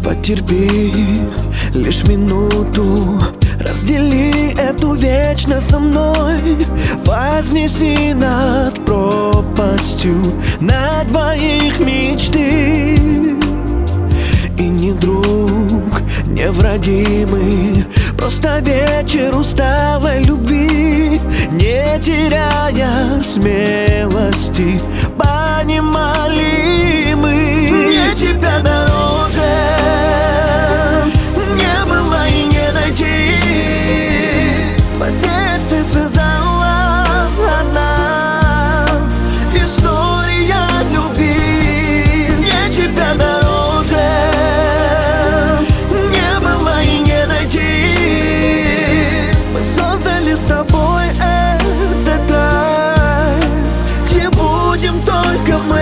Потерпи лишь минуту, раздели эту вечность со мной. Вознеси над пропастью на двоих мечты. И не друг, не враги мы, просто вечер усталой любви. Не теряя смелости, понимали мы, мне тебя дороже не было и не найти. По сердцу связала одна история любви. Мне тебя дороже не было и не найти. Мы создали с тобой этот рай, где будем только мы.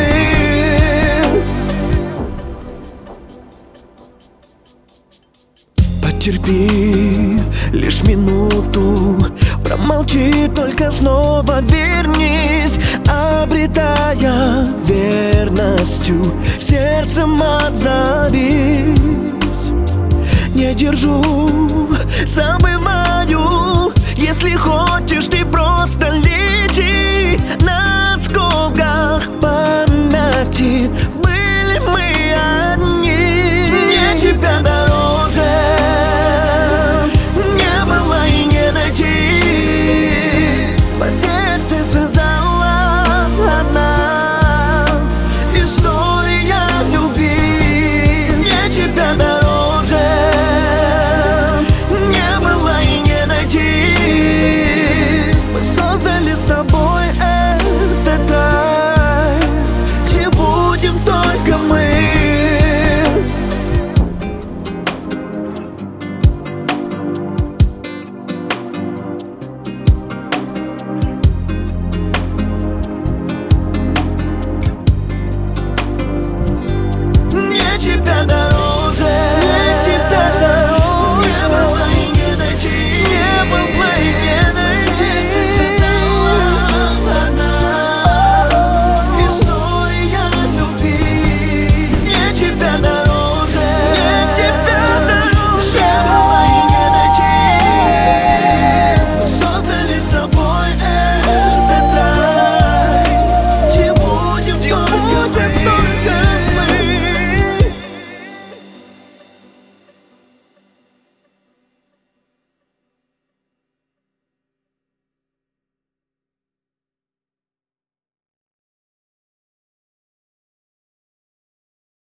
Потерпи лишь минуту, промолчи, только снова вернись, обретая верностью, сердцем отзовись. Не держу, забываю, если хочешь, ты просто